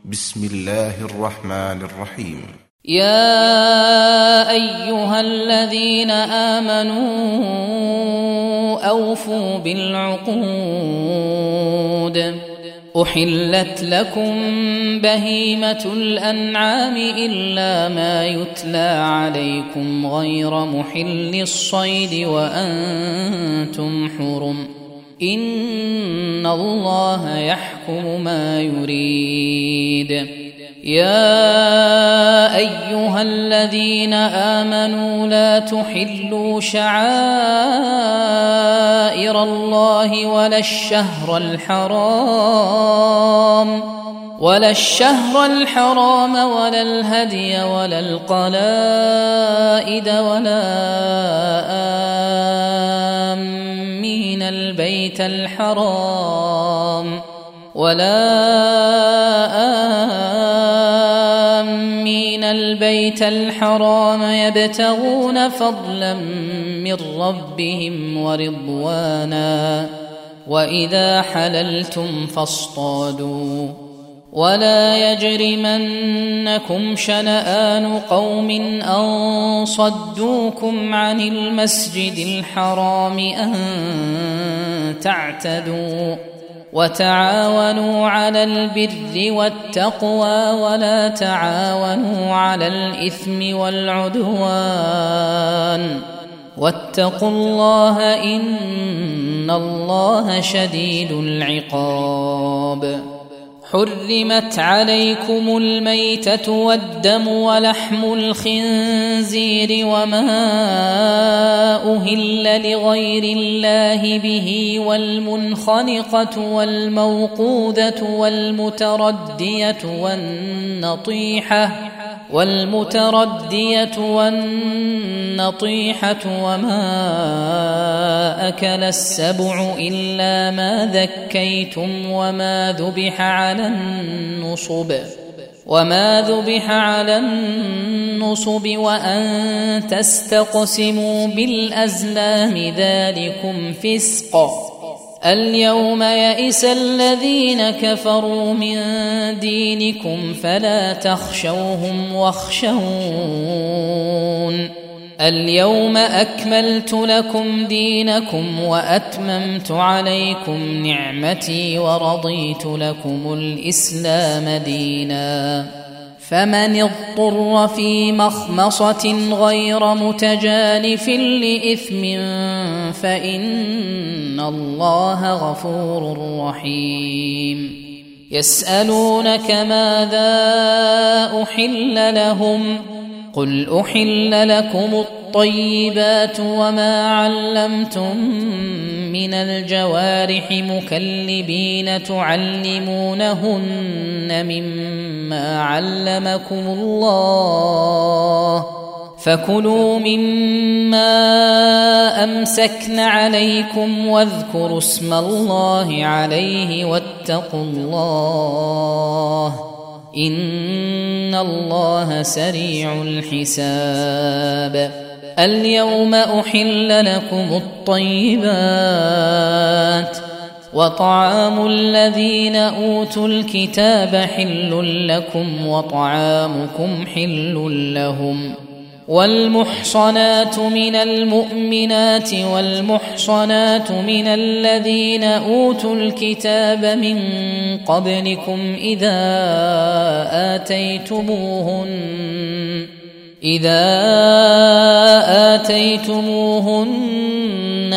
بسم الله الرحمن الرحيم. يا أيها الذين آمنوا أوفوا بالعقود. أحلت لكم بهيمة الأنعام إلا ما يتلى عليكم غير محل الصيد وأنتم حرم. إن الله يحكم ما يريد. يا أيها الذين آمنوا لا تحلوا شعائر الله ولا الشهر الحرام ولا الهدي ولا القلائد ولا آمين البيت الحرام يبتغون فضلا من ربهم ورضوانا. وإذا حللتم فاصطادوا. ولا يجرمنكم شنآن قوم أن صدوكم عن المسجد الحرام أن تعتدوا. وتعاونوا على البر والتقوى ولا تعاونوا على الإثم والعدوان. واتقوا الله إن الله شديد العقاب. حرمت عليكم الميتة والدم ولحم الخنزير وما أهل لغير الله به والمنخنقة والموقوذة والمتردية والنطيحة وما أكل السبع إلا ما ذكيتم وما ذبح على النصب وأن تستقسموا بالأزلام ذلكم فسق. اليوم يئس الذين كفروا من دينكم فلا تخشوهم واخشون. اليوم أكملت لكم دينكم وأتممت عليكم نعمتي ورضيت لكم الإسلام دينا. فمن اضطر في مخمصة غير متجانف لإثم فإن الله غفور رحيم. يسألونك ماذا أحل لهم قل أحل لكم الطيبات وما علمتم من الجوارح مكلبين تعلمونهن مما علمكم الله فكلوا مما أمسكن عليكم واذكروا اسم الله عليه واتقوا الله إن الله سريع الحساب. اليوم أحل لكم الطيبات وطعام الذين أوتوا الكتاب حل لكم وطعامكم حل لهم. والمحصنات من المؤمنات والمحصنات من الذين أوتوا الكتاب من قبلكم إذا آتيتموهن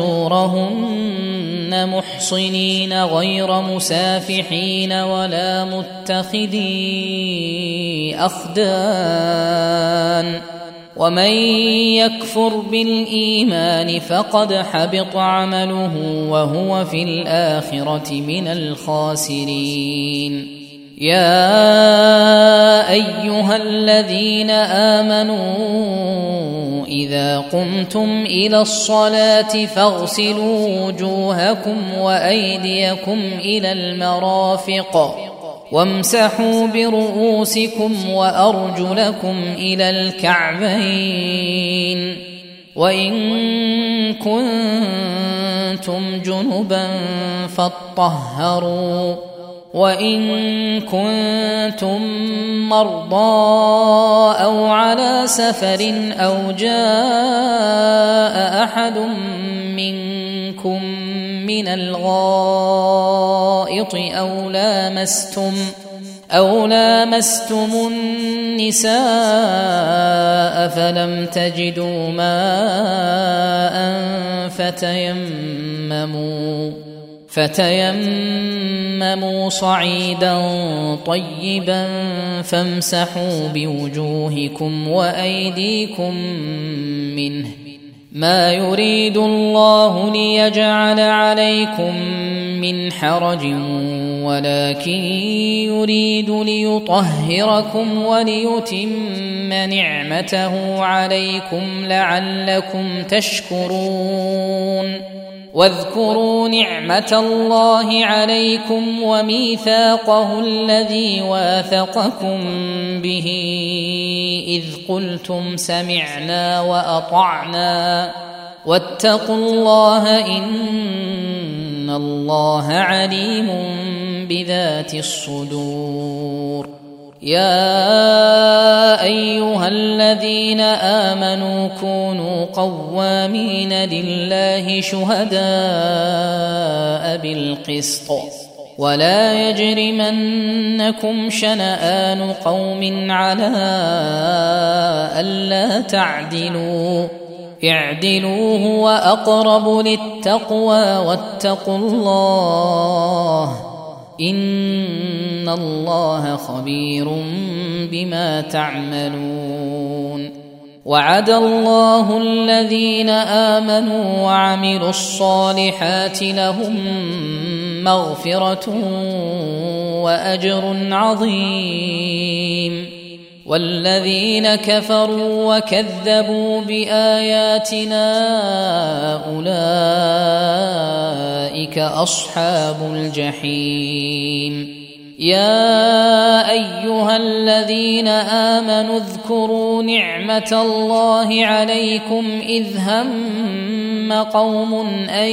أجورهن محصنين غير مسافحين ولا متخذي أخدان. ومن يكفر بالإيمان فقد حبط عمله وهو في الآخرة من الخاسرين. يا أيها الذين آمنوا إذا قمتم إلى الصلاة فاغسلوا وجوهكم وأيديكم إلى المرافق وامسحوا برؤوسكم وأرجلكم إلى الكعبين وإن كنتم جنبا فاطهروا وإن كنتم مرضى أو على سفر أو جاء أحد منكم من الغائط أو لامستم النساء فلم تجدوا ماء فتيمموا صعيدا طيبا فامسحوا بوجوهكم وأيديكم منه، ما يريد الله ليجعل عليكم من حرج ولكن يريد ليطهركم وليتم نعمته عليكم لعلكم تشكرون. واذكروا نعمة الله عليكم وميثاقه الذي واثقكم به إذ قلتم سمعنا وأطعنا واتقوا الله إن الله عليم بذات الصدور. يا أيها الذين آمنوا كونوا قوامين لله شهداء بالقسط ولا يجرمنكم شنآن قوم على ألا تعدلوا اعدلوا هو أقرب للتقوى واتقوا الله إن الله خبير بما تعملون. وعد الله الذين آمنوا وعملوا الصالحات لهم مغفرة وأجر عظيم، والذين كفروا وكذبوا بآياتنا أولئك أصحاب الجحيم. يا أيها الذين آمنوا اذكروا نعمة الله عليكم إذ هم قوم أن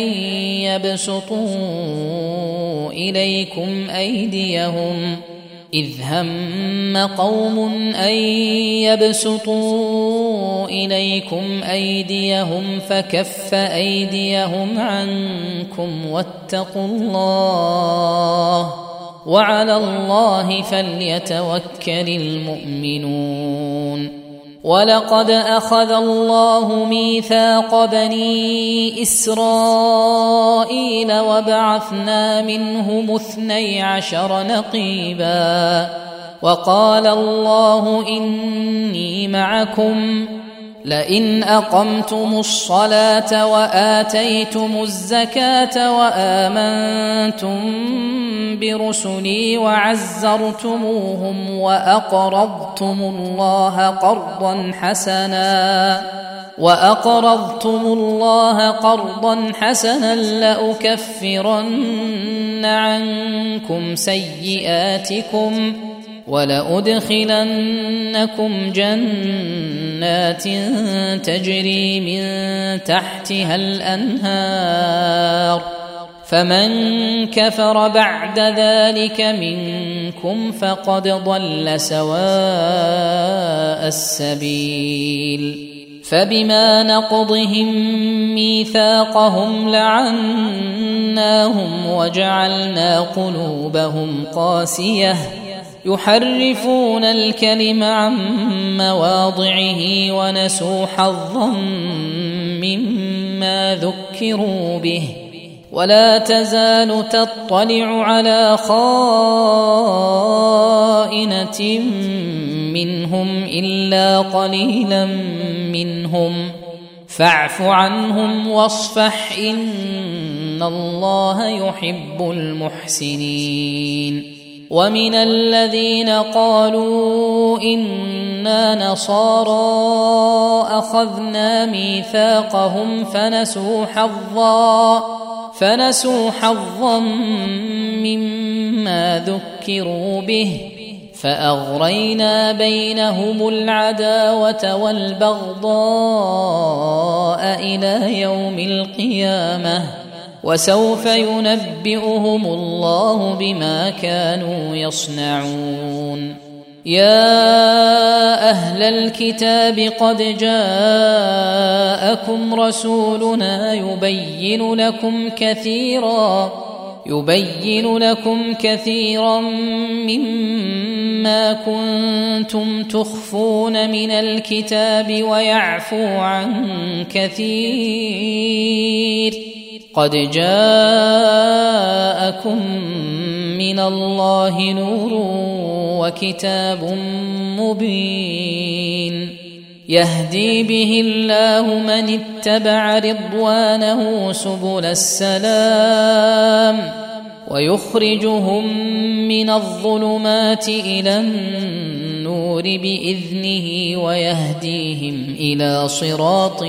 يبسطوا إليكم أيديهم فكف أيديهم عنكم واتقوا الله وعلى الله فليتوكل المؤمنون. ولقد أخذ الله ميثاق بني إسرائيل وبعثنا منهم 12 نقيبا وقال الله إني معكم لئن أقمتم الصلاة وآتيتم الزكاة وآمنتم برسلي وعزرتموهم وأقرضتم الله قرضا حسنا لأكفرن عنكم سيئاتكم ولأدخلنكم جنات تجري من تحتها الأنهار فمن كفر بعد ذلك منكم فقد ضل سواء السبيل. فبما نقضهم ميثاقهم لعناهم وجعلنا قلوبهم قاسية يحرفون الكلم عن مواضعه ونسوا حظا مما ذكروا به ولا تزال تطلع على خائنة منهم إلا قليلا منهم فاعف عنهم واصفح إن الله يحب المحسنين. ومن الذين قالوا إنا نصارى أخذنا ميثاقهم فنسوا حظا مما ذكروا به فأغرينا بينهم العداوة والبغضاء إلى يوم القيامة وسوف ينبئهم الله بما كانوا يصنعون. يا أهل الكتاب قد جاءكم رسولنا يبين لكم كثيرا مما كنتم تخفون من الكتاب ويعفو عن كثير. قد جاءكم من الله نور وكتاب مبين يهدي به الله من اتبع رضوانه سبل السلام ويخرجهم من الظلمات إلى النور بإذنه ويهديهم إلى صراط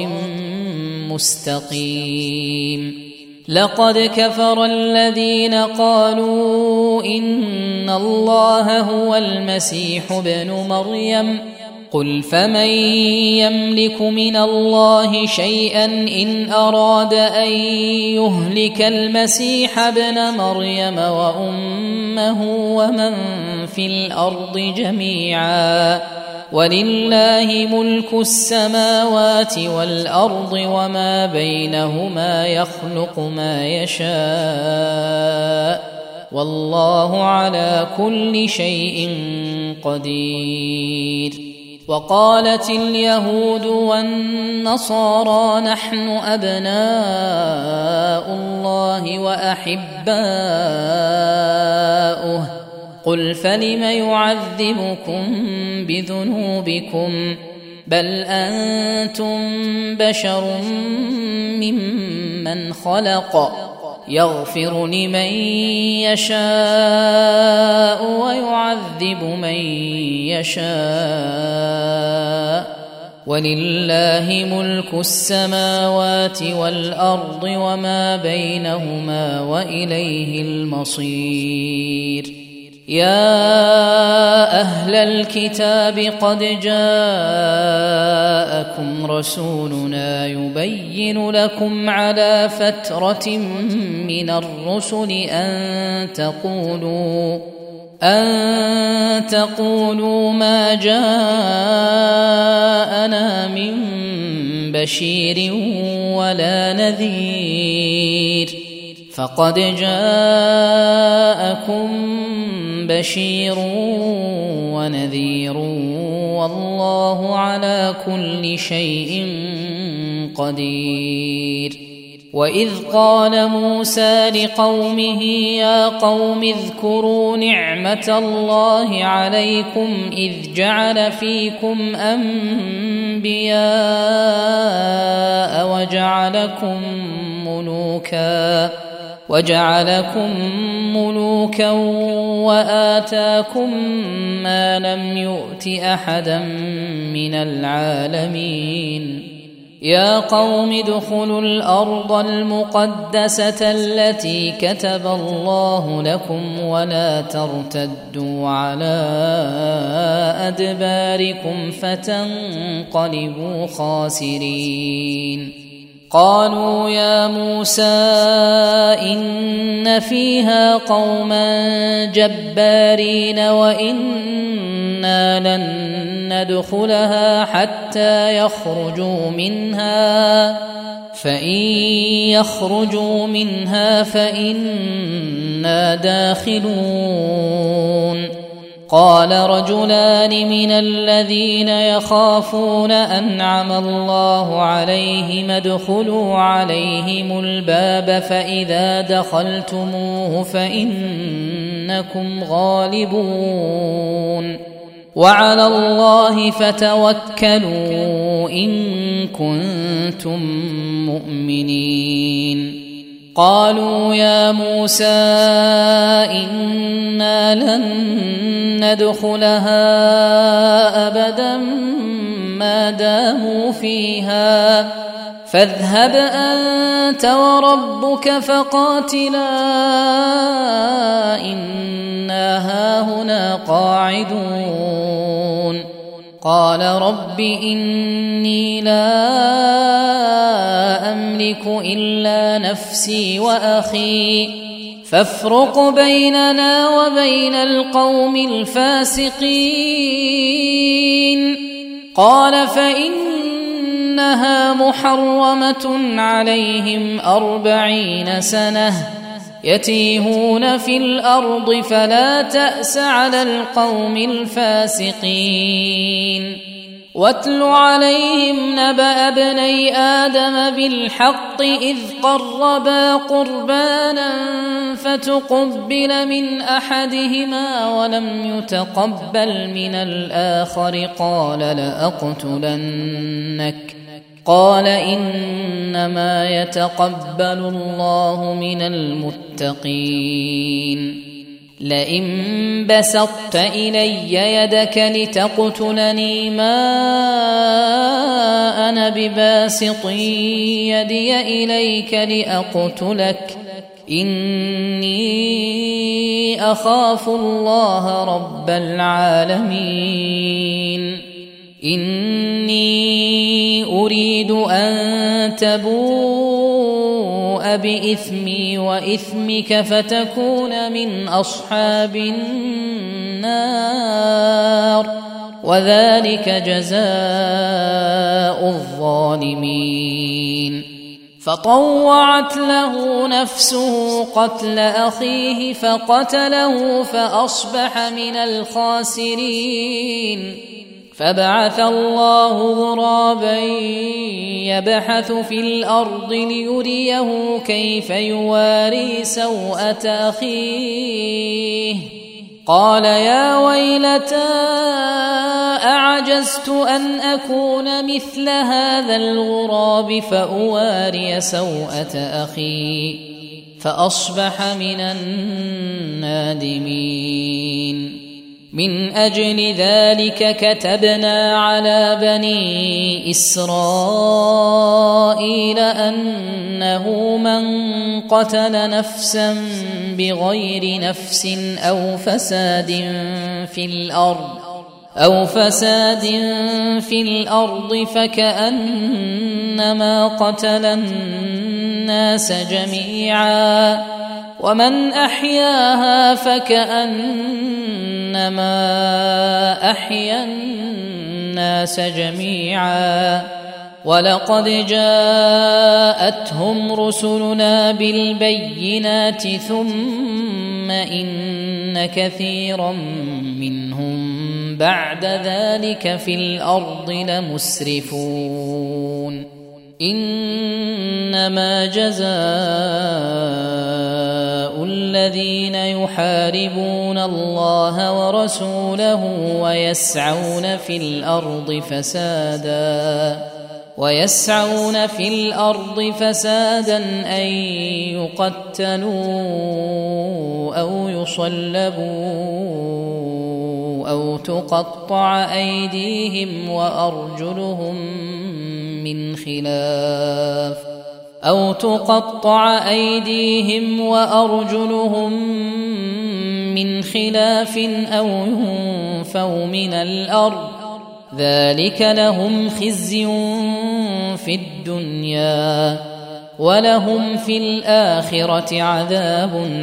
مستقيم. لقد كفر الذين قالوا إن الله هو المسيح ابن مريم قل فمن يملك من الله شيئا إن أراد أن يهلك المسيح ابن مريم وأمه ومن في الأرض جميعا ولله ملك السماوات والأرض وما بينهما يخلق ما يشاء والله على كل شيء قدير. وقالت اليهود والنصارى نحن أبناء الله وأحباؤه قل فلم يعذبكم بذنوبكم بل أنتم بشر ممن خلق يغفر لمن يشاء ويعذب من يشاء ولله ملك السماوات والأرض وما بينهما وإليه المصير. يا أهل الكتاب قد جاءكم رسولنا يبين لكم على فترة من الرسل أن تقولوا ما جاءنا من بشير ولا نذير فقد جاءكم بشير ونذير والله على كل شيء قدير. وإذ قال موسى لقومه يا قوم اذكروا نعمة الله عليكم إذ جعل فيكم أنبياء وجعلكم ملوكا وآتاكم ما لم يؤت أحدا من العالمين. يا قوم ادخلوا الأرض المقدسة التي كتب الله لكم ولا ترتدوا على أدباركم فتنقلبوا خاسرين. قالوا يا موسى إن فيها قوما جبارين وإنا لن ندخلها حتى يخرجوا منها فإن يخرجوا منها فإنا داخلون. قال رجلان من الذين يخافون أنعم الله عليهم ادخلوا عليهم الباب فإذا دخلتموه فإنكم غالبون وعلى الله فتوكلوا إن كنتم مؤمنين. قالوا يا موسى إنا لن ندخلها أبدا ما داموا فيها فاذهب أنت وربك فقاتلا إنا هاهنا قاعدون. قال رب إني لا أملك أملك إلا نفسي وأخي فافرق بيننا وبين القوم الفاسقين. قال فإنها محرمة عليهم 40 سنة يتيهون في الأرض فلا تأس على القوم الفاسقين. واتل عليهم نبأ ابني آدم بالحق إذ قربا قربانا فتقبل من أحدهما ولم يتقبل من الآخر قال لأقتلنك. قال إنما يتقبل الله من المتقين. لئن بسطت إلي يدك لتقتلني ما أنا بباسط يدي إليك لأقتلك إني أخاف الله رب العالمين. إني أريد أن تبوء بإثمي وإثمك فتكون من أصحاب النار وذلك جزاء الظالمين. فطوعت له نفسه قتل أخيه فقتله فأصبح من الخاسرين. فبعث الله غرابا يبحث في الأرض ليريه كيف يواري سوءة أخيه. قال يا ويلتى أعجزت أن أكون مثل هذا الغراب فأواري سوءة أخي فأصبح من النادمين. من أجل ذلك كتبنا على بني إسرائيل أنه من قتل نفسا بغير نفس أو فساد في الأرض فكأنما قتل الناس جميعا ومن أحياها فكأنما أحيا الناس جميعا. ولقد جاءتهم رسلنا بالبينات ثم إن كثيرا منهم بعد ذلك في الأرض لمسرفون. إنما جزاء الذين يحاربون الله ورسوله ويسعون في الأرض فسادا أن يقتلوا أو يصلبوا أو تقطع أيديهم وأرجلهم من خلاف أو ينفوا من الأرض ذلك لهم خزي في الدنيا ولهم في الآخرة عذاب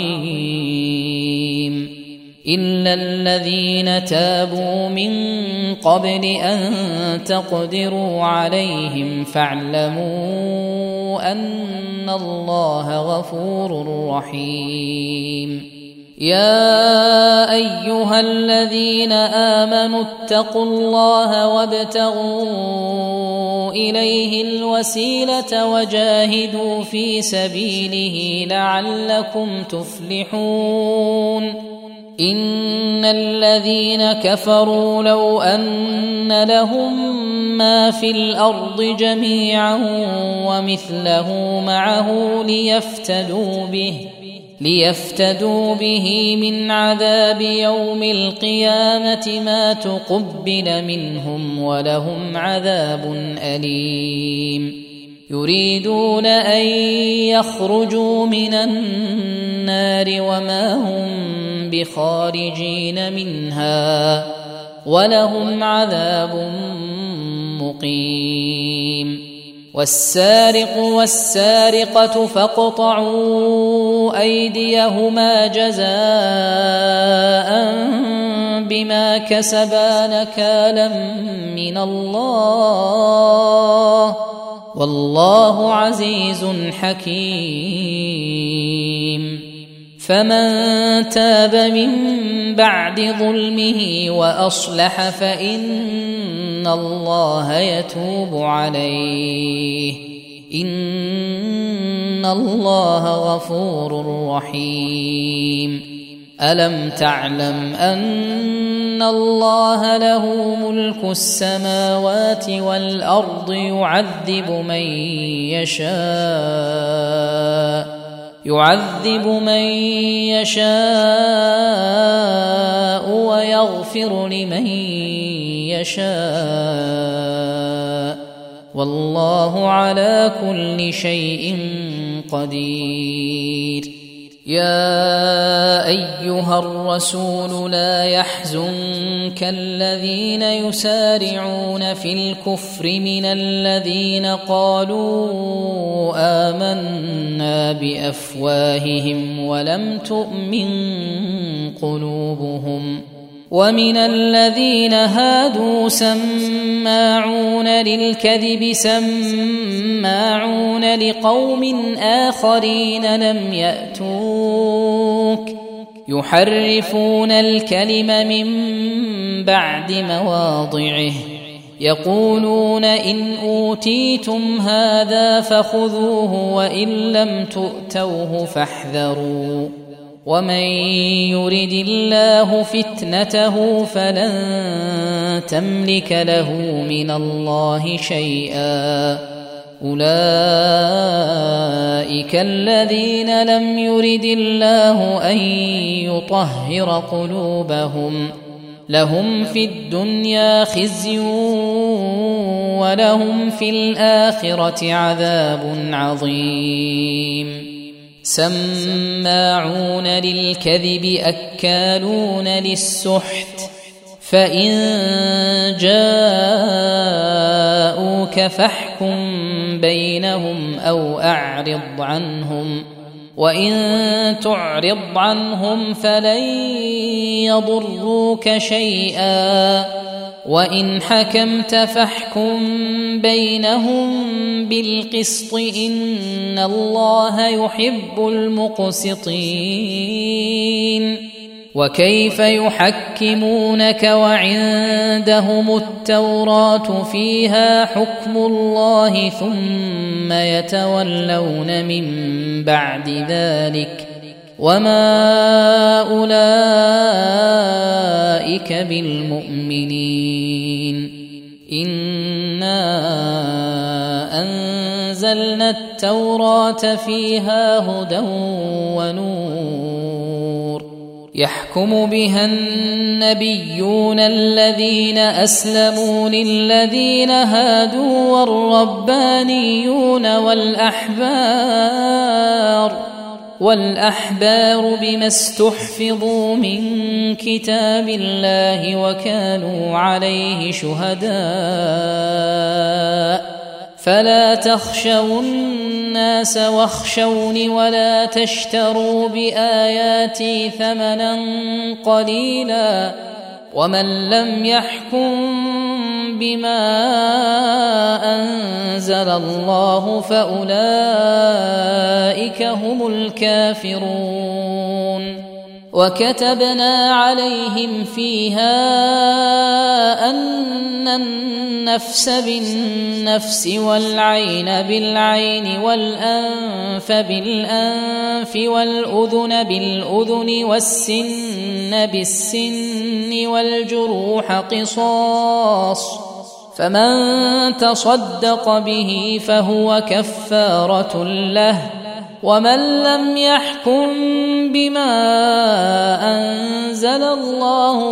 عظيم. إلا الذين تابوا من قبل أن تقدروا عليهم فاعلموا أن الله غفور رحيم. يا أيها الذين آمنوا اتقوا الله وابتغوا إليه الوسيلة وجاهدوا في سبيله لعلكم تفلحون. إن الذين كفروا لو أن لهم ما في الأرض جميعا ومثله معه ليفتدوا به من عذاب يوم القيامة ما تقبل منهم ولهم عذاب أليم. يريدون أن يخرجوا من النار وما هم بخارجين منها ولهم عذاب مقيم. والسارق والسارقة فاقطعوا أيديهما جزاء بما كسبا نكالا من الله والله عزيز حكيم. فمن تاب من بعد ظلمه وأصلح فإن الله يتوب عليه إن الله غفور رحيم. ألم تعلم أن الله له ملك السماوات والأرض يعذب من يشاء ويغفر لمن يشاء والله على كل شيء قدير. يا أيها الرسول لا يحزنك الذين يسارعون في الكفر من الذين قالوا آمنا بأفواههم ولم تؤمن قلوبهم ومن الذين هادوا سماعون للكذب سماعون لقوم آخرين لم يأتوك يحرفون الكلم من بعد مواضعه يقولون إن أوتيتم هذا فخذوه وإن لم تؤتوه فاحذروا ومن يرد الله فتنته فلن تملك له من الله شيئا أولئك الذين لم يرد الله أن يطهر قلوبهم لهم في الدنيا خزي ولهم في الآخرة عذاب عظيم. سماعون للكذب أكالون للسحت فإن جاءوك فاحكم بينهم أو أعرض عنهم وإن تعرض عنهم فلن يضروك شيئا وإن حكمت فاحكم بينهم بالقسط إن الله يحب المقسطين. وكيف يحكمونك وعندهم التوراة فيها حكم الله ثم يتولون من بعد ذلك وما أولئك بالمؤمنين. إنا أنزلنا التوراة فيها هدى ونور يحكم بها النبيون الذين أسلموا للذين هادوا والربانيون والأحبار بما استحفظوا من كتاب الله وكانوا عليه شهداء فلا تخشوا الناس واخشوني ولا تشتروا بآياتي ثمنا قليلا ومن لم يحكم بما أنزل الله فأولئك هم الكافرون. وكتبنا عليهم فيها أن النفس بالنفس والعين بالعين والأنف بالأنف والأذن بالأذن والسن بالسن والجروح قصاص فمن تصدق به فهو كفارة له ومن لم يحكم بما أنزل الله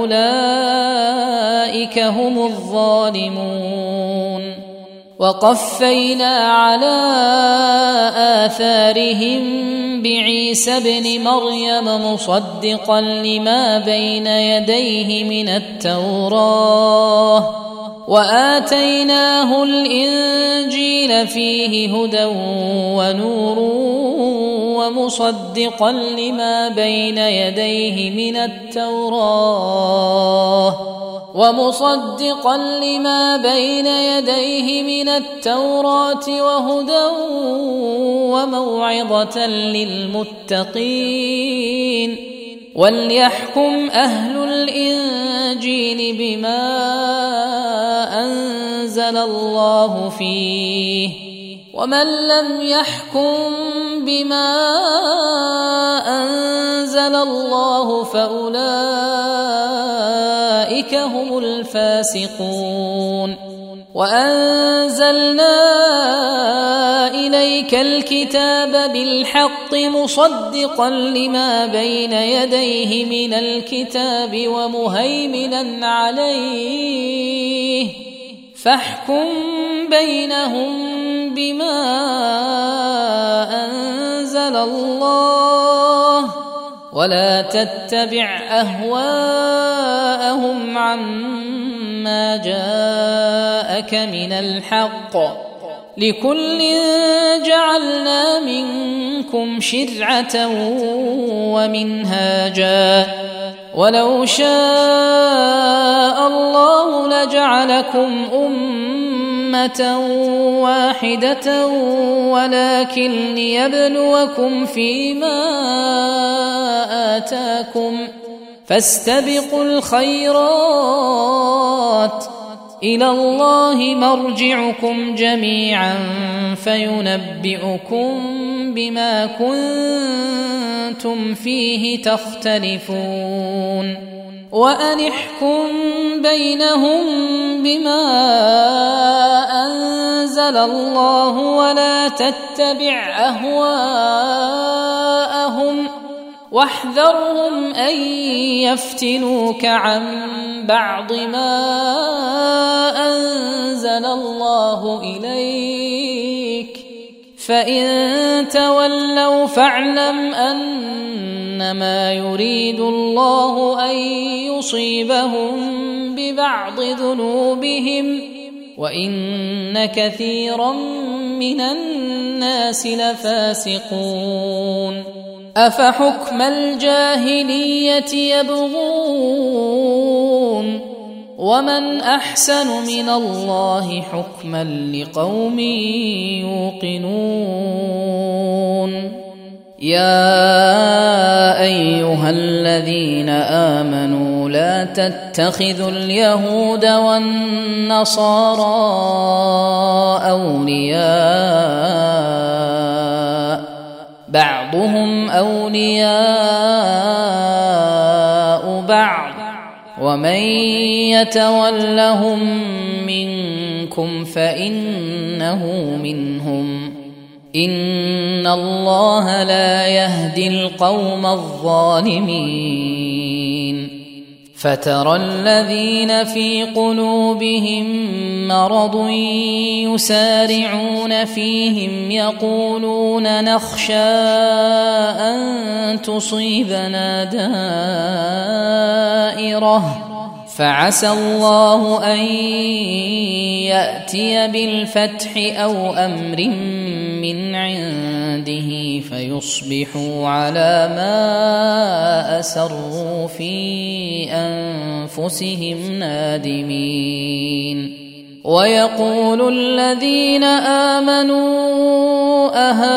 فأولئك هم الظالمون. وقفينا على آثارهم بعيسى ابن مريم مصدقا لما بين يديه من التوراة وآتيناه الإنجيل فيه هدى ونور ومصدقا لما بين يديه من التوراة وهدى وموعظة للمتقين. وليحكم أهل الإنجيل بما أنزل الله فيه، ومن لم يحكم بما أنزل الله فأولئك هم الفاسقون. وأنزلنا إليك الكتاب بالحق مصدقا لما بين يديه من الكتاب ومهيمنا عليه، فاحكم بينهم بما أنزل الله، ولا تتبع أهواءهم عما جاءك من الحق، لكل جعلنا منكم شرعة ومنهاجا، ولو شاء الله لجعلكم أمة واحدة ولكن ليبلوكم فيما آتاكم، فاستبقوا الخيرات، إلى الله مرجعكم جميعا فينبئكم بما كنتم فيه تختلفون. وأن احكم بينهم بما أنزل الله ولا تتبع أهواءهم، واحذرهم أن يفتنوك عن بعض ما أنزل الله إليك، فإن تولوا فاعلم أنما يريد الله أن يصيبهم ببعض ذنوبهم، وإن كثيرا من الناس لفاسقون. أفحكم الجاهلية يبغون، ومن أحسن من الله حكما لقوم يوقنون. يا أيها الذين آمنوا لا تتخذوا اليهود والنصارى أولياء، بعضهم أولياء بعض، ومن يتولهم منكم فإنه منهم، إن الله لا يهدي القوم الظالمين. فترى الذين في قلوبهم مرض يسارعون فيهم يقولون نخشى أن تصيبنا دائرة، فعسى الله أن يأتي بالفتح أو أمر من عنده فيصبحوا على ما أسروا في أنفسهم نادمين. ويقول الذين آمنوا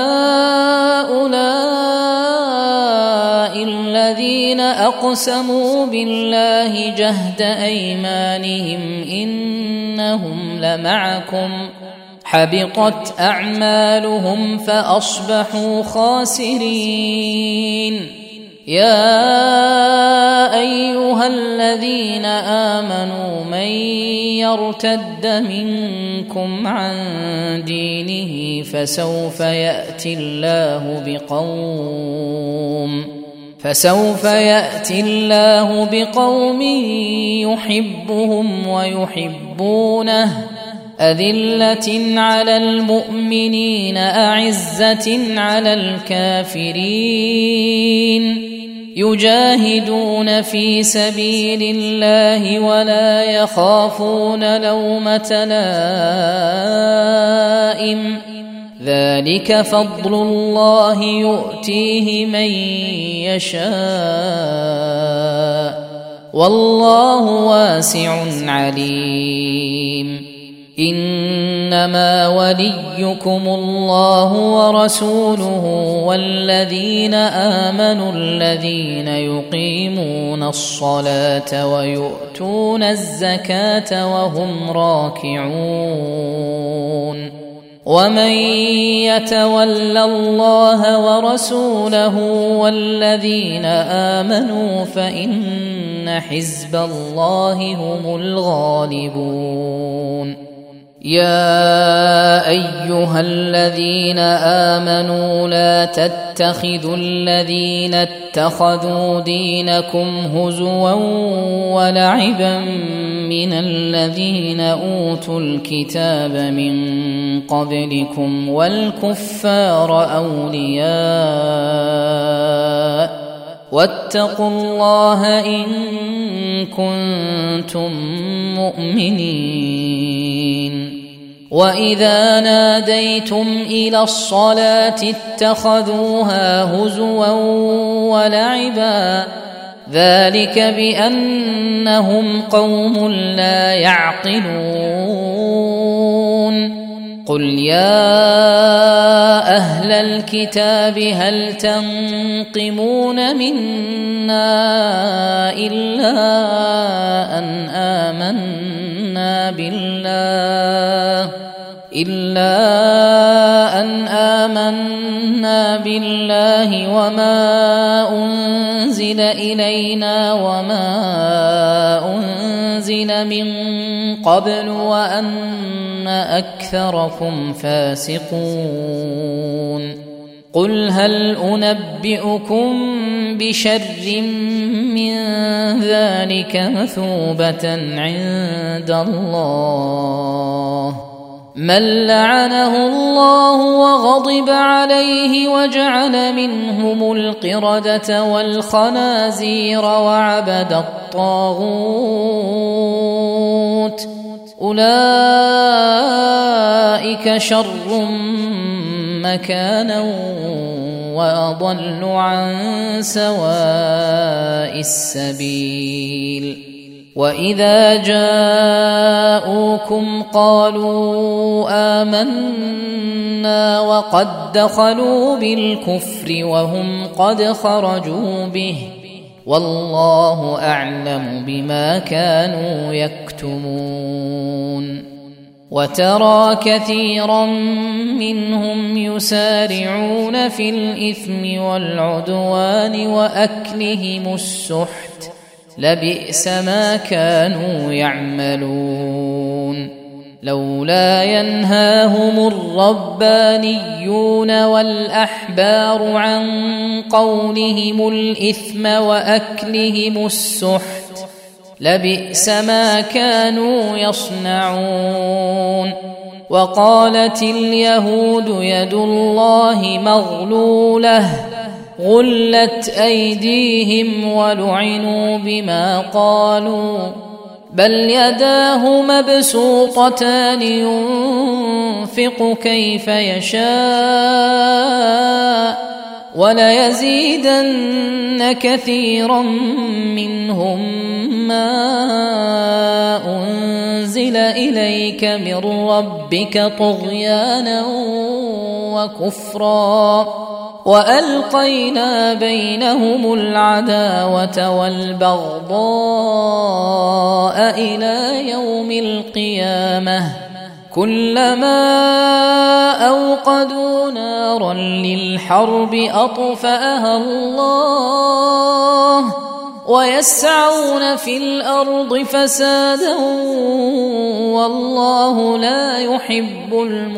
أهؤلاء الذين أقسموا بالله جهد أيمانهم إنهم لمعكم، حبطت أعمالهم فأصبحوا خاسرين. يا أيها الذين آمنوا من يرتد منكم عن دينه فسوف يأتي الله بقوم يحبهم ويحبونه، أذلة على المؤمنين أعزة على الكافرين، يجاهدون في سبيل الله ولا يخافون لومة لائم ذلك فضل الله يؤتيه من يشاء والله واسع عليم إنما وليكم الله ورسوله والذين آمنوا الذين يقيمون الصلاة ويؤتون الزكاة وهم راكعون ومن يتول الله ورسوله والذين آمنوا فإن حزب الله هم الغالبون يا أيها الذين آمنوا لا تتخذوا الذين اتخذوا دينكم هزوا ولعبا من الذين أوتوا الكتاب من قبلكم والكفار أولياء واتقوا الله إن كنتم مؤمنين وإذا ناديتم إلى الصلاة اتخذوها هزوا ولعبا ذلك بأنهم قوم لا يعقلون قل يا أهل الكتاب هل تنقمون منا إلا أن آمنا بالله وما أنزل إلينا وما أنزل من قبل وأن أكثركم فاسقون قل هل أنبئكم بشر من ذلك مثوبة عند الله من لعنه الله وغضب عليه وجعل منهم القردة والخنازير وعبد الطاغوت أولئك شر مكانا وأضل عن سواء السبيل وإذا جاءوكم قالوا آمنا وقد دخلوا بالكفر وهم قد خرجوا به والله أعلم بما كانوا يكتمون وترى كثيرا منهم يسارعون في الإثم والعدوان وأكلهم السحت لبئس ما كانوا يعملون لولا ينهاهم الربانيون والأحبار عن قولهم الإثم وأكلهم السحت لبئس ما كانوا يصنعون وقالت اليهود يد الله مغلولة غلت أيديهم ولعنوا بما قالوا بل يداه مبسوطتان ينفق كيف يشاء وليزيدن كثيرا منهم ما أنزل إليك من ربك طغيانا وكفرا وألقينا بينهم العداوة والبغضاء إلى يوم القيامة كلما أوقدوا نارا للحرب أطفأها الله ويسعون في الأرض فسادا والله لا يحب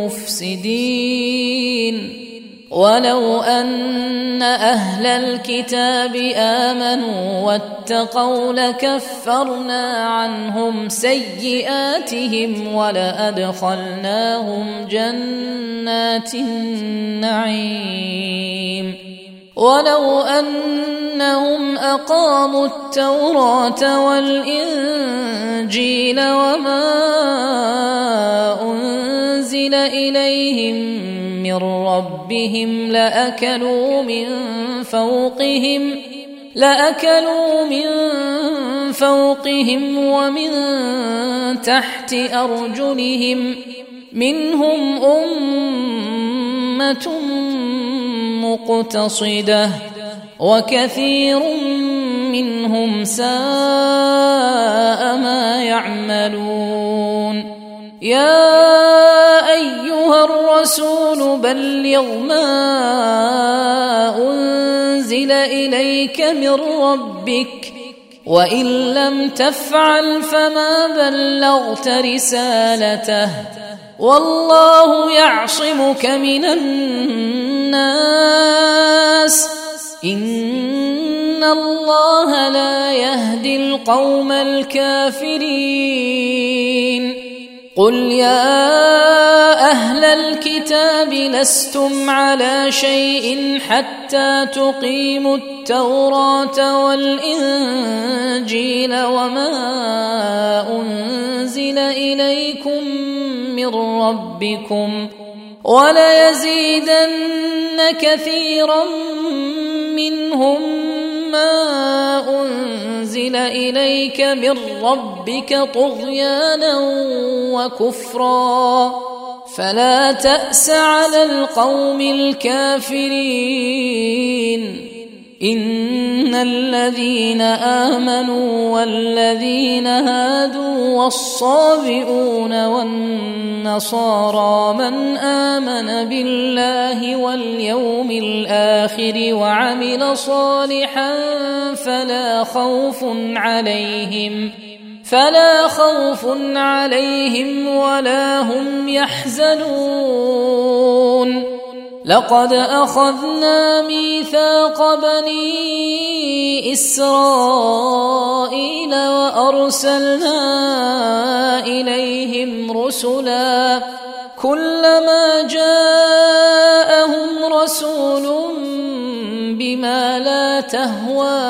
المفسدين ولو أن أهل الكتاب آمنوا واتقوا لكفرنا عنهم سيئاتهم ولأدخلناهم جنات النعيم ولو أنهم أقاموا التوراة والإنجيل وما أنزل إليهم من ربهم لأكلوا من فوقهم ومن تحت أرجلهم منهم أمة مقتصدة وكثير منهم ساء ما يعملون. يا أيها الرسول بلغ ما أنزل إليك من ربك وإن لم تفعل فما بلغت رسالته والله يعصمك من الناس إن الله لا يهدي القوم الكافرين. قل يا أهل الكتاب لستم على شيء حتى تقيموا التوراة والإنجيل وما أنزل إليكم من ربكم وليزيدن كثيرا منهم ما أنزل إليك من ربك طغيانا وكفرا فلا تأس على القوم الكافرين. إن الذين آمنوا والذين هادوا والصابئون والنصارى من آمن بالله واليوم الآخر وعمل صالحا فلا خوف عليهم ولا هم يحزنون. لقد أخذنا ميثاق بني إسرائيل وأرسلنا إليهم رسلا كلما جاءهم رسول بما لا تهوى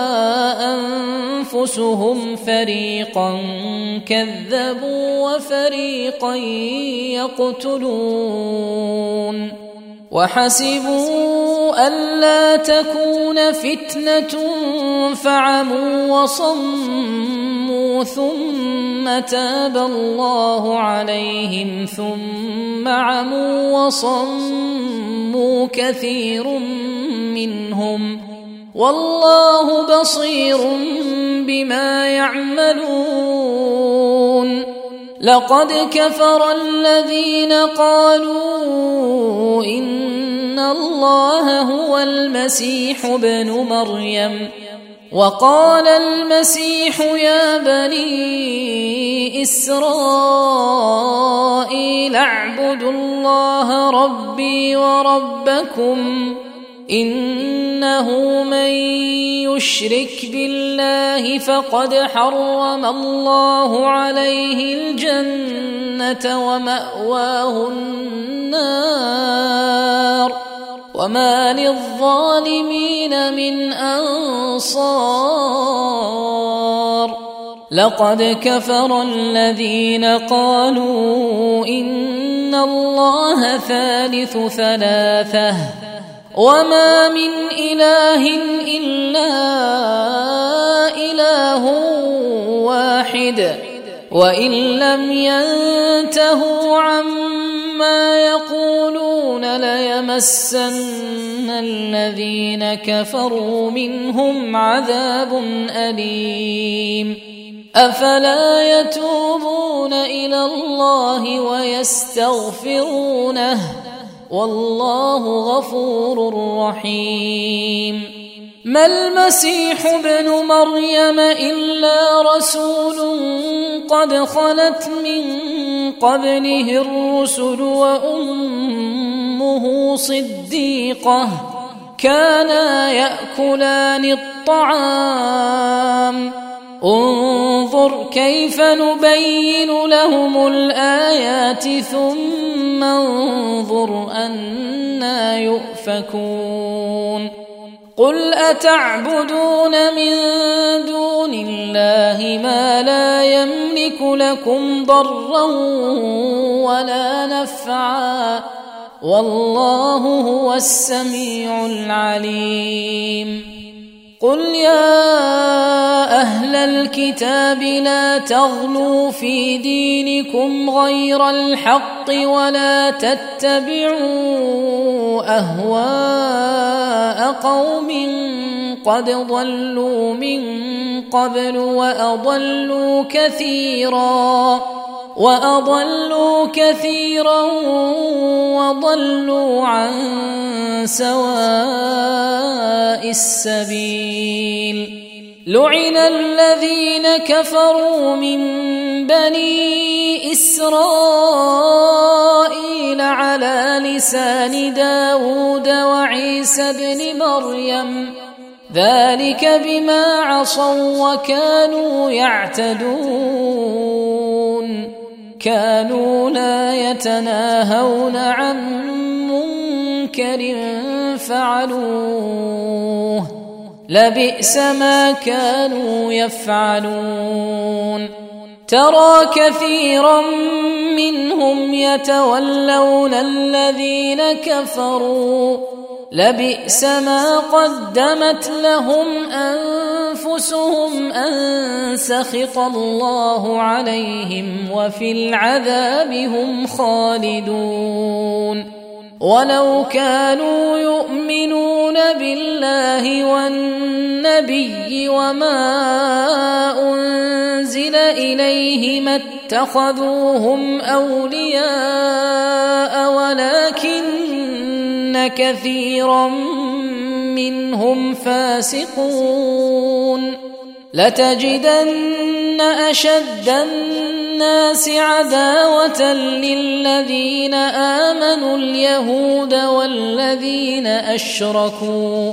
أنفسهم فريقا كذبوا وفريقا يقتلون. وحسبوا ألا تكون فتنة فعموا وصموا ثم تاب الله عليهم ثم عموا وصموا كثير منهم والله بصير بما يعملون. لقد كفر الذين قالوا إن الله هو المسيح ابن مريم وقال المسيح يا بني إسرائيل اعبدوا الله ربي وربكم إنه من يشرك بالله فقد حرم الله عليه الجنة ومأواه النار وما للظالمين من أنصار. لقد كفر الذين قالوا إن الله ثالث ثلاثة وما من إله إلا إله واحد وإن لم ينتهوا عما يقولون ليمسن الذين كفروا منهم عذاب أليم. أفلا يتوبون إلى الله ويستغفرونه والله غفور رحيم. ما المسيح ابن مريم إلا رسول قد خلت من قبله الرسل وأمه صديقة كانا يأكلان الطعام انظر كيف نبين لهم الآيات ثم انظر أنى يؤفكون. قل أتعبدون من دون الله ما لا يملك لكم ضرا ولا نفعا والله هو السميع العليم قل يا أهل الكتاب لا تغلوا في دينكم غير الحق ولا تتبعوا أهواء قوم قد ضلوا من قبل وأضلوا كثيرا وضلوا عن سواء السبيل لعن الذين كفروا من بني إسرائيل على لسان داود وعيسى بن مريم ذلك بما عصوا وكانوا يعتدون كانوا لا يتناهون عن منكر فعلوه لبئس ما كانوا يفعلون ترى كثيرا منهم يتولون الذين كفروا لبئس ما قدمت لهم أنفسهم أن سخط الله عليهم وفي العذاب هم خالدون ولو كانوا يؤمنون بالله والنبي وما أنزل إليه ما اتخذوهم أولياء ولكن كثيرا منهم فاسقون لتجدن أشد الناس عداوة للذين آمنوا اليهود والذين أشركوا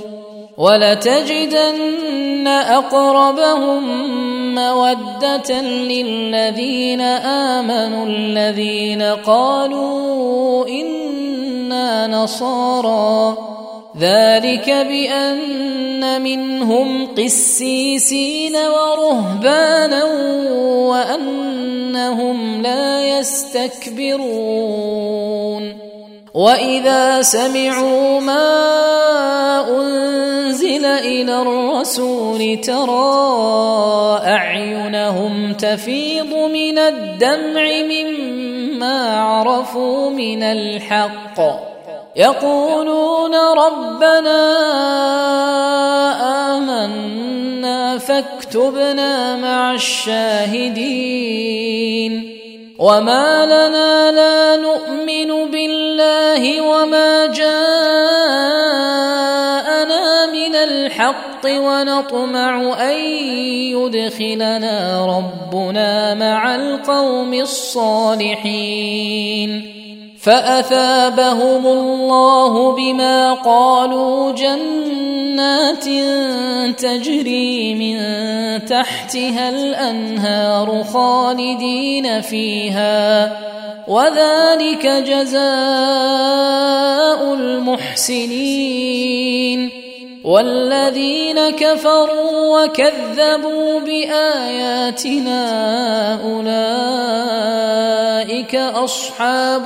ولتجدن أقربهم مودة للذين آمنوا الذين قالوا إنا نصارى ذلك بأن منهم قسيسين ورهبانا وأنهم لا يستكبرون وإذا سمعوا ما أنزل إلى الرسول ترى أعينهم تفيض من الدمع مما عرفوا من الحق يقولون ربنا آمنا فاكتبنا مع الشاهدين وما لنا لا نؤمن بالله وما جاءنا من الحق ونطمع أن يدخلنا ربنا مع القوم الصالحين فأثابهم الله بما قالوا جنات تجري من تحتها الأنهار خالدين فيها وذلك جزاء المحسنين والذين كفروا وكذبوا بآياتنا أولئك أصحاب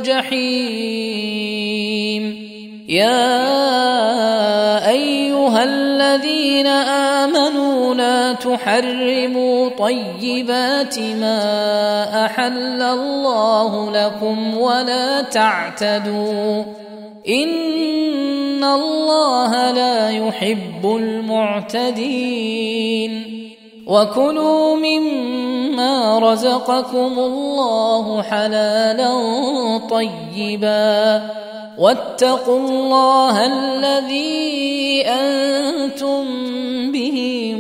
الجحيم يا أيها الذين آمنوا لا تحرموا طيبات ما أحل الله لكم ولا تعتدوا إن الله لا يحب المعتدين وكلوا مما رزقكم الله حلالا طيبا واتقوا الله الذي أنتم به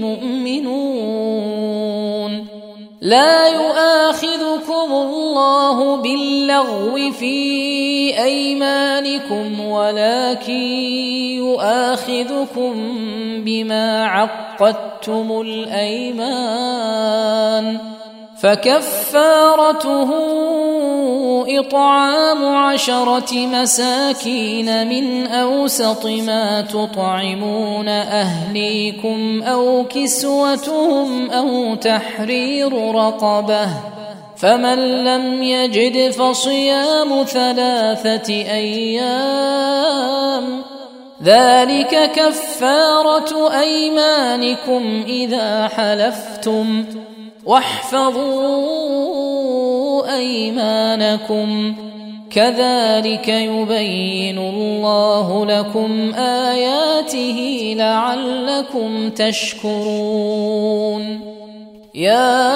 مؤمنون لا يؤاخذكم الله باللغو في أيمانكم ولكن يؤاخذكم بما عقدتم الأيمان فكفارته إطعام 10 مساكين من أوسط ما تطعمون أهليكم أو كسوتهم أو تحرير رقبة، فمن لم يجد فصيام 3 أيام، ذلك كفارة أيمانكم إذا حلفتم، واحفظوا أيمانكم، كذلك يبين الله لكم آياته لعلكم تشكرون. يا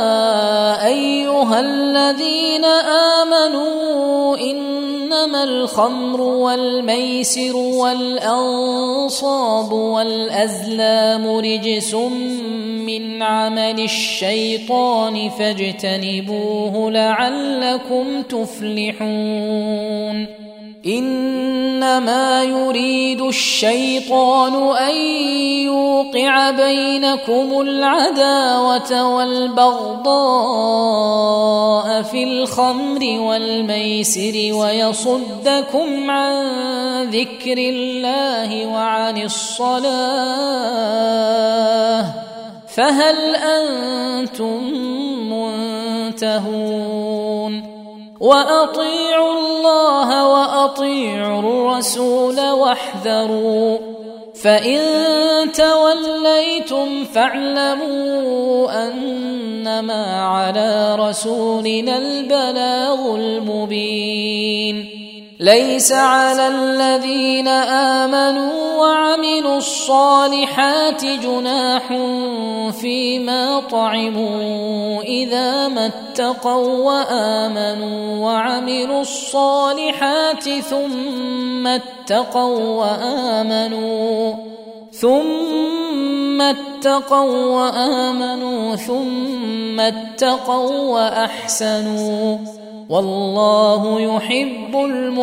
أيها الذين آمنوا إنما الخمر والميسر والأنصاب والأزلام رجس من عمل الشيطان فاجتنبوه لعلكم تفلحون. إنما يريد الشيطان أن يوقع بينكم العداوة والبغضاء في الخمر والميسر ويصدكم عن ذكر الله وعن الصلاة، فهل أنتم منتهون؟ وأطيعوا الله وأطيعوا الرسول واحذروا، فإن توليتم فاعلموا أنما على رسولنا البلاغ المبين. ليس على الذين آمنوا وعملوا الصالحات جناح فيما طعموا إذا ما اتقوا وآمنوا وعملوا الصالحات ثم اتقوا وآمنوا ثم اتقوا وأحسنوا، والله يحب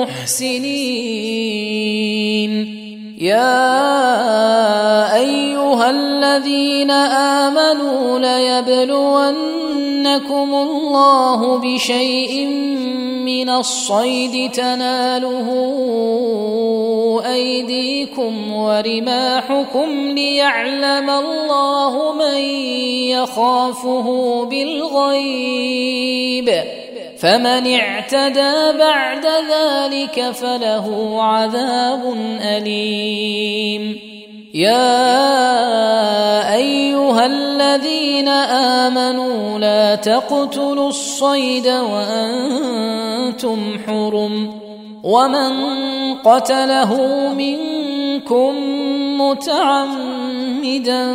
المحسنين. يا أيها الذين آمنوا ليبلونكم الله بشيء من الصيد تناله أيديكم ورماحكم ليعلم الله من يخافه بالغيب، فمن اعتدى بعد ذلك فله عذاب أليم. يا أيها الذين آمنوا لا تقتلوا الصيد وأنتم حرم، ومن قتله منكم متعمدا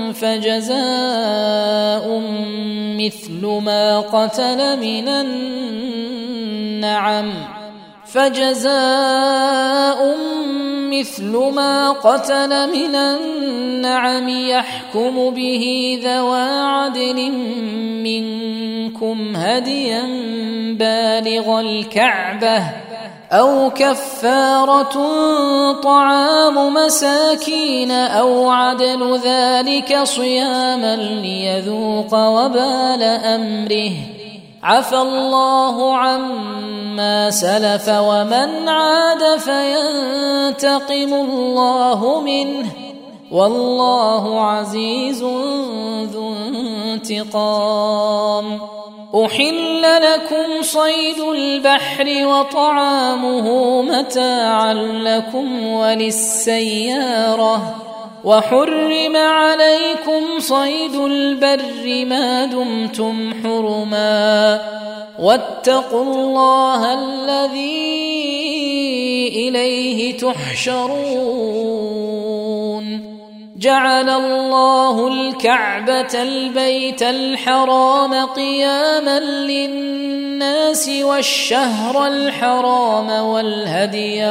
فجزاء مثل ما قتل من النعم يحكم به ذوى عدل منكم هديا بالغ الكعبة أو كفارة طعام مساكين أو عدل ذلك صياما ليذوق وبال أمره، عفى الله عما سلف ومن عاد فينتقم الله منه، والله عزيز ذو انتقام. أحل لكم صيد البحر وطعامه متاعا لكم وللسيارة، وحرم عليكم صيد البر ما دمتم حرما، واتقوا الله الذي إليه تحشرون. جعل الله الكعبة البيت الحرام قياما للناس والشهر الحرام والهدي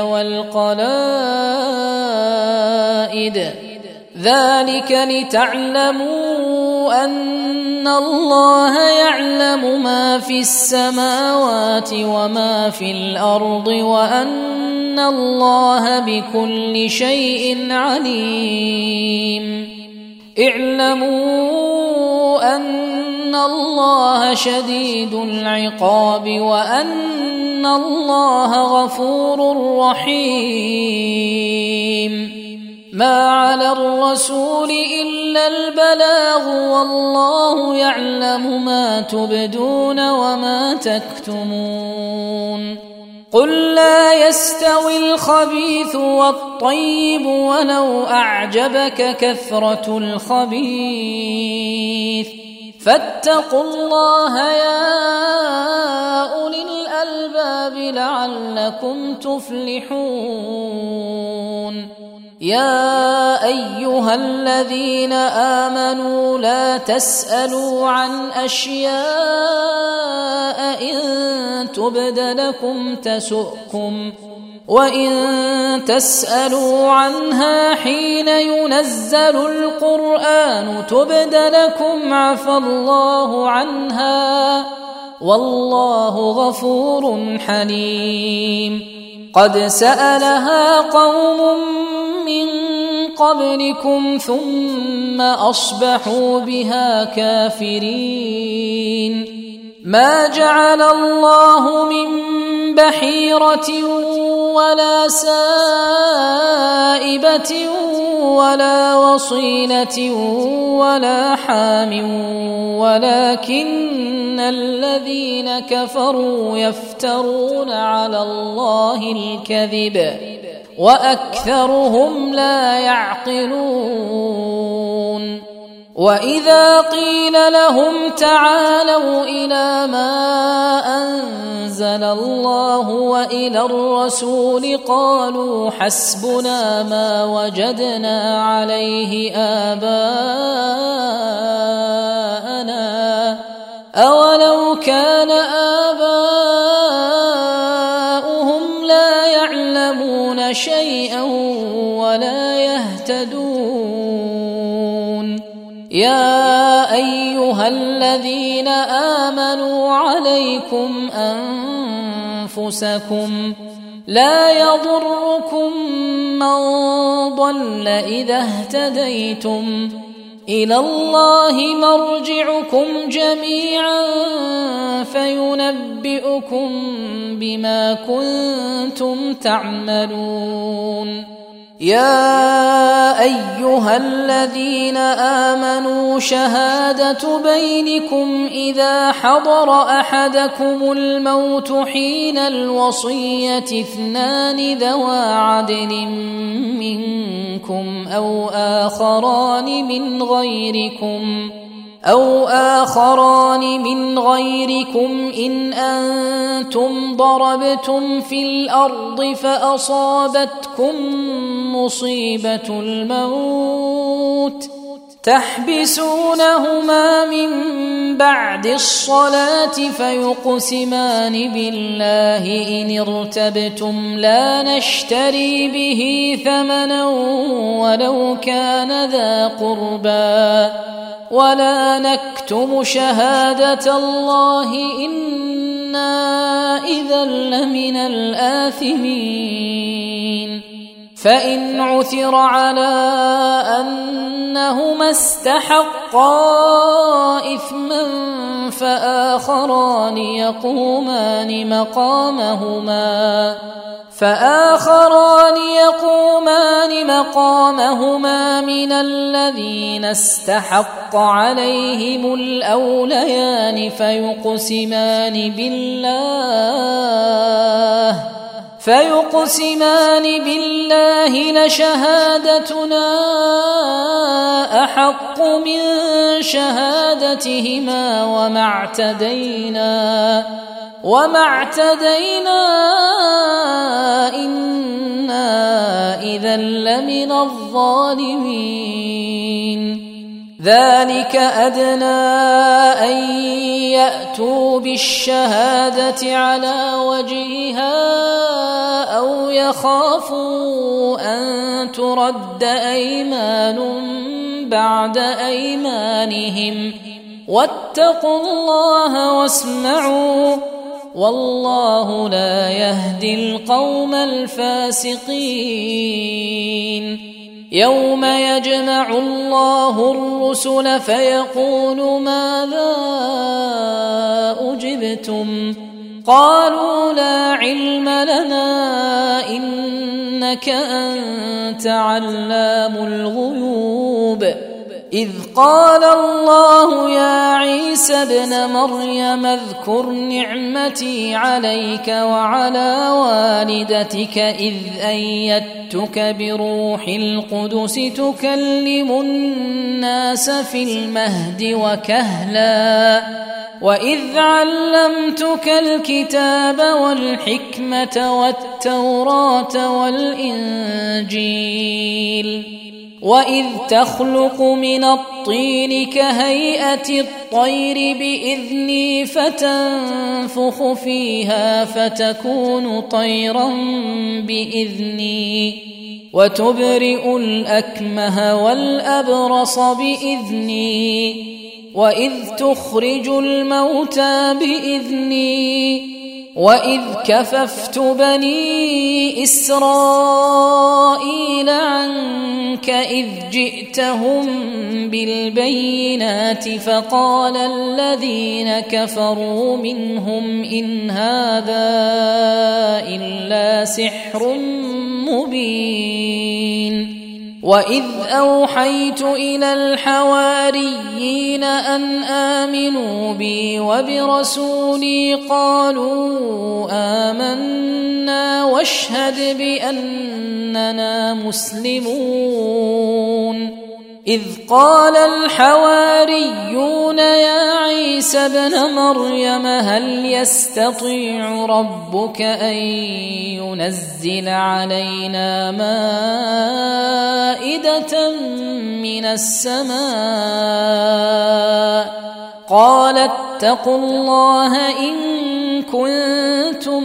والقلائد، ذلك لتعلموا أن الله يعلم ما في السماوات وما في الأرض وأن الله بكل شيء عليم. اعلموا أن أن الله شديد العقاب وأن الله غفور رحيم. ما على الرسول إلا البلاغ والله يعلم ما تبدون وما تكتمون. قل لا يستوي الخبيث والطيب ولو أعجبك كثرة الخبيث فاتقوا الله يا أولي الألباب لعلكم تفلحون. يا أيها الذين آمنوا لا تسألوا عن أشياء إن تبد لكم تسؤكم وإن تسألوا عنها حين ينزل القرآن تبد لكم عفى الله عنها والله غفور حليم. قد سألها قوم من قبلكم ثم أصبحوا بها كافرين. ما جعل الله من بحيرة ولا سائبة ولا وصيلة ولا حام ولكن الذين كفروا يفترون على الله الكذب وأكثرهم لا يعقلون. وإذا قيل لهم تعالوا إلى ما أنزل الله وإلى الرسول قالوا حسبنا ما وجدنا عليه آباءنا أولو كان آباؤهم لا يعلمون شيئا ولا يهتدون. يا أيها الذين آمنوا عليكم أنفسكم لا يضركم من ضل إذا اهتديتم إلى الله مرجعكم جميعا فينبئكم بما كنتم تعملون. يا أيها الذين آمنوا شهادة بينكم إذا حضر أحدكم الموت حين الوصية اثنان ذوى عدل منكم أو آخران من غيركم إن أنتم ضربتم في الأرض فأصابتكم مصيبة الموت تحبسونهما من بعد الصلاة فيقسمان بالله إن ارتبتم لا نشتري به ثمنا ولو كان ذا قربى ولا نكتم شهادة الله إنا إذا لمن الآثمين. فإن عثر على أنهما استحقا إثما فآخران يقومان مقامهما من الذين استحق عليهم الأوليان فيقسمان بالله لشهادتنا أحق من شهادتهما وما اعتدينا إنا إذا لمن الظالمين. ذلك أدنى أن يأتوا بالشهادة على وجهها أو يخافوا أن ترد أيمان بعد أيمانهم واتقوا الله واسمعوا والله لا يهدي القوم الفاسقين. يوم يجمع الله الرسل فيقول ماذا أجبتم قالوا لا علم لنا إنك أنت علام الغيوب إذ قال الله يا عيسى ابن مريم اذكر نعمتي عليك وعلى والدتك إذ أيدتك بروح القدس تكلم الناس في المهد وكهلا وإذ علمتك الكتاب والحكمة والتوراة والإنجيل وإذ تخلق من الطين كهيئة الطير بإذني فتنفخ فيها فتكون طيرا بإذني وتبرئ الأكمه والأبرص بإذني وإذ تخرج الموتى بإذني وإذ كففت بني إسرائيل عنك إذ جئتهم بالبينات فقال الذين كفروا منهم إن هذا إلا سحر مبين وإذ أوحيت إلى الحواريين أن آمنوا بي وبرسولي قالوا آمنا واشهد بأننا مسلمون إذ قال الحواريون يا عيسى ابن مريم هل يستطيع ربك أن ينزل علينا مائدة من السماء قال اتقوا الله إن كنتم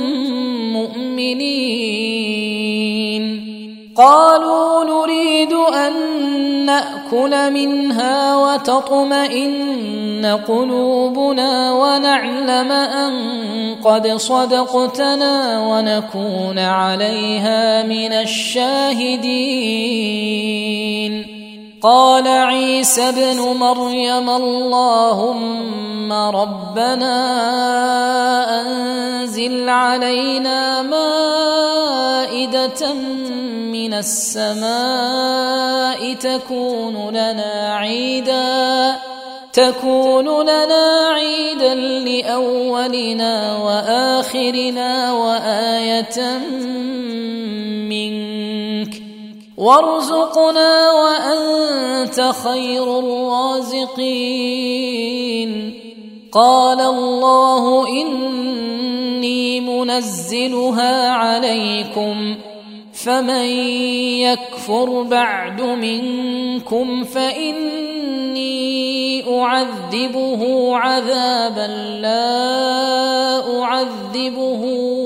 مؤمنين قالوا نريد أن نأكل منها وتطمئن قلوبنا ونعلم أن قد صدقتنا ونكون عليها من الشاهدين قال عيسى ابن مريم اللهم ربنا أنزل علينا مائدة من السماء تكون لنا عيدا لأولنا وآخرنا وآية منك وارزقنا وأنت خير الرازقين قال الله إني منزلها عليكم فمن يكفر بعد منكم فإني أعذبه عذابا لا أعذبه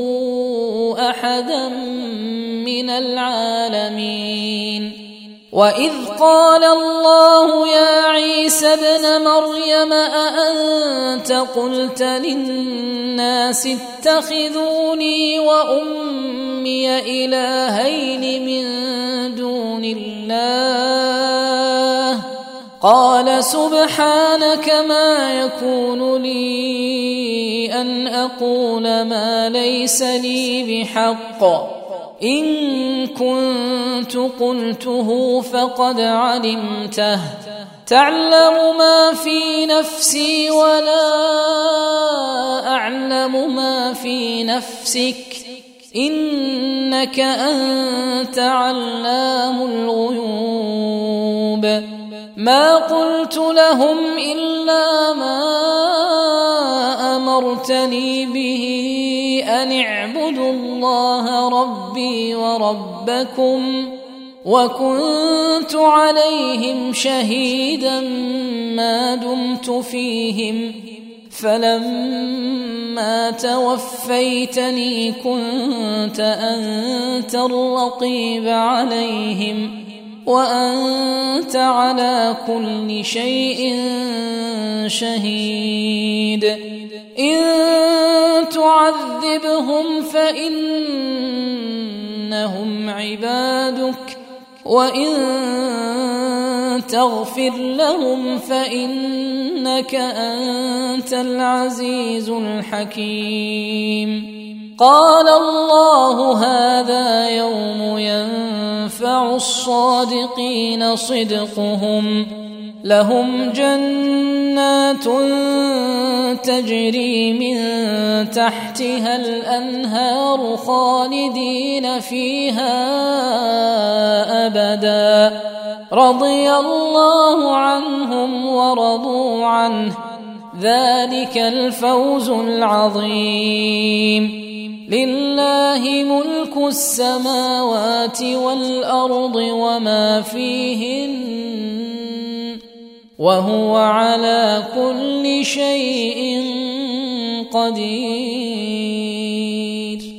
أحدا من العالمين وإذ قال الله يا عيسى ابن مريم أأنت قلت للناس اتخذوني وأمي إلهين من دون الله قال سبحانك ما يكون لي أن أقول ما ليس لي بحق إن كنت قلته فقد علمته تعلم ما في نفسي ولا أعلم ما في نفسك إنك أنت علام الغيوب ما قلت لهم إلا ما أمرتني به أن اعبدوا الله ربي وربكم وكنت عليهم شهيدا ما دمت فيهم فلما توفيتني كنت أنت الرقيب عليهم وأنت على كل شيء شهيد إن تعذبهم فإنهم عبادك وإن تغفر لهم فإنك أنت العزيز الحكيم. قال الله هذا يوم ينفع الصادقين صدقهم، لهم جنات تجري من تحتها الأنهار خالدين فيها أبدا، رضي الله عنهم ورضوا عنه، ذلك الفوز العظيم. لله ملك السماوات والأرض وما فيهن، وهو على كل شيء قدير.